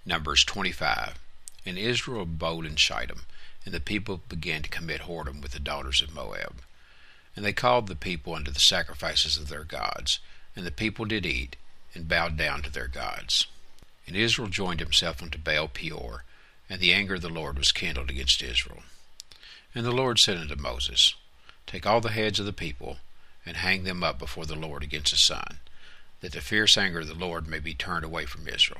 Numbers 25. And Israel abode in Shittim, and the people began to commit whoredom with the daughters of Moab. And they called the people unto the sacrifices of their gods, and the people did eat, and bowed down to their gods. And Israel joined himself unto Baal Peor, and the anger of the Lord was kindled against Israel. And the Lord said unto Moses, Take all the heads of the people, and hang them up before the Lord against the sun, that the fierce anger of the Lord may be turned away from Israel.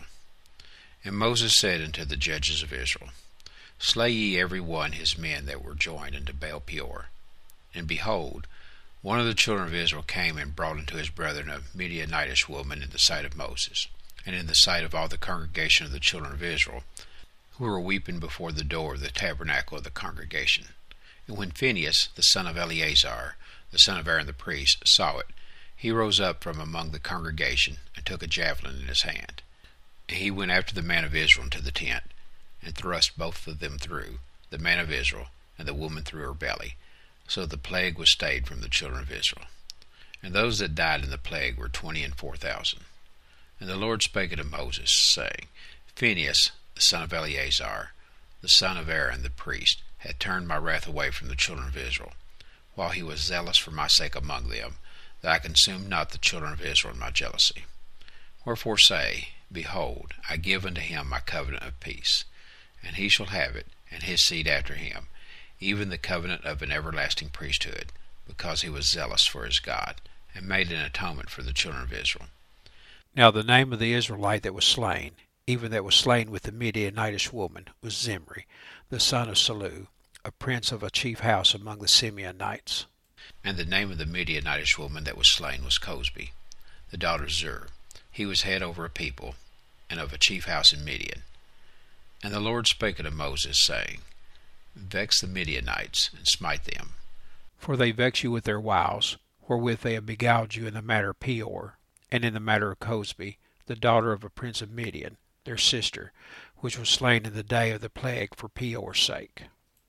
And Moses said unto the judges of Israel, Slay ye every one his men that were joined unto Baal Peor. And behold, one of the children of Israel came and brought unto his brethren a Midianitish woman in the sight of Moses, and in the sight of all the congregation of the children of Israel, who were weeping before the door of the tabernacle of the congregation. And when Phinehas, the son of Eleazar, the son of Aaron the priest, saw it, he rose up from among the congregation, and took a javelin in his hand. And he went after the man of Israel into the tent, and thrust both of them through, the man of Israel, and the woman through her belly. So the plague was stayed from the children of Israel. And those that died in the plague were 24,000. And the Lord spake unto Moses, saying, Phinehas, the son of Eleazar, the son of Aaron the priest, had turned my wrath away from the children of Israel, while he was zealous for my sake among them, that I consumed not the children of Israel in my jealousy. Wherefore say, Behold, I give unto him my covenant of peace, and he shall have it, and his seed after him, even the covenant of an everlasting priesthood, because he was zealous for his God, and made an atonement for the children of Israel. Now the name of the Israelite that was slain, even that was slain with the Midianitish woman, was Zimri, the son of Salu, a prince of a chief house among the Simeonites. And the name of the Midianitish woman that was slain was Cosbi, the daughter of Zur. He was head over a people, and of a chief house in Midian. And the Lord spake unto Moses, saying, Vex the Midianites, and smite them. For they vex you with their wiles, wherewith they have beguiled you in the matter of Peor, and in the matter of Cosbi, the daughter of a prince of Midian, their sister, which was slain in the day of the plague for Peor's sake.